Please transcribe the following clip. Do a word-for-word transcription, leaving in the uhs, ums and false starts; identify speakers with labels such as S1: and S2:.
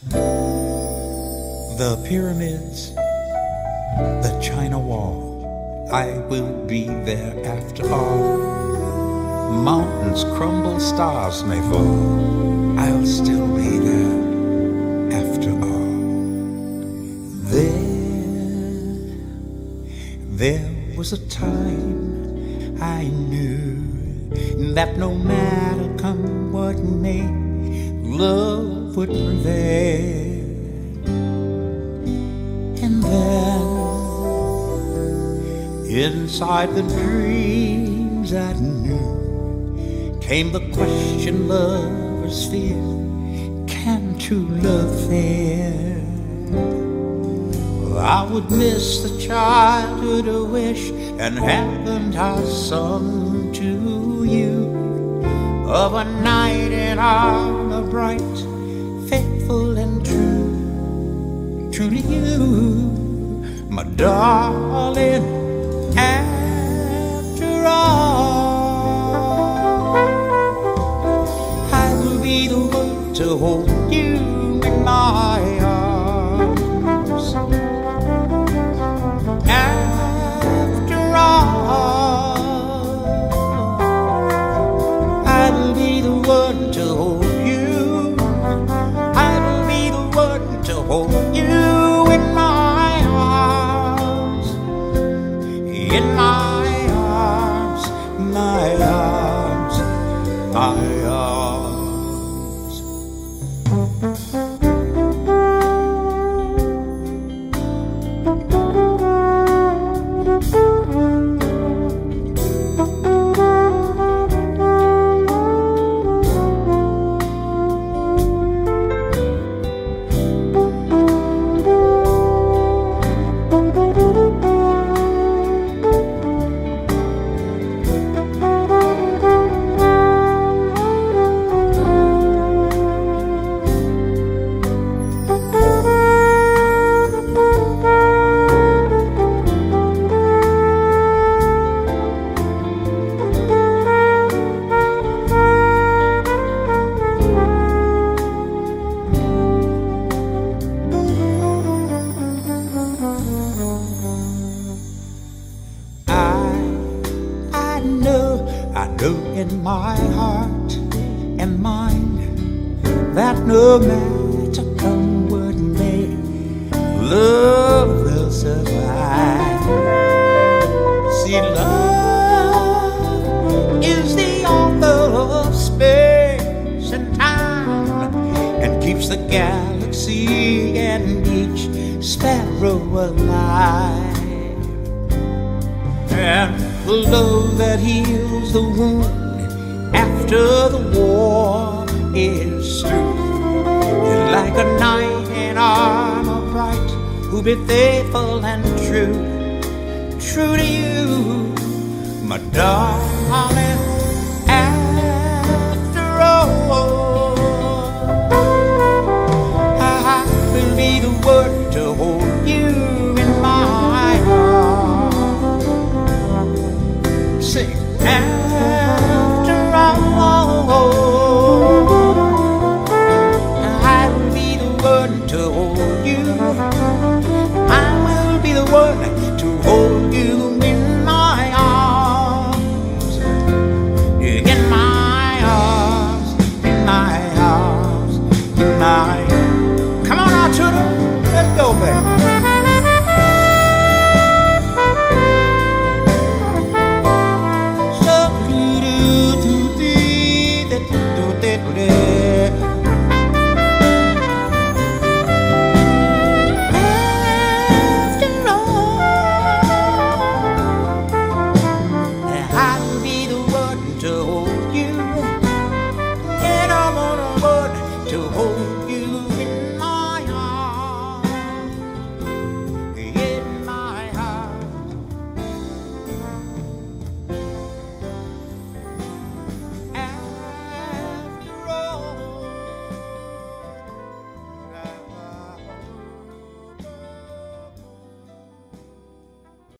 S1: The pyramids, the China Wall, I will be there after all. Mountains crumble, stars may fall, I'll still be there after all. There, there was a time I knew that no matter come what may, love would prevail. And then, inside the dreams I knew, came the question lovers fear, can true love fare? I would miss the childhood wish, and haven't I sung to you of a knight in armor bright, faithful and true, true to you, my darling, after all. I will be the one to hold you in my arms. After all, I will be the one to hold you. I will be the one to hold you in my arms. In my arms, my arms, my arms. I know in my heart and mind that no matter come what may, love will survive. See, love is the author of space and time, and keeps the galaxy and each sparrow alive. And the love that heals the wound after the war is through, and like a knight in armor bright, who'll be faithful and true, true to you, my darling.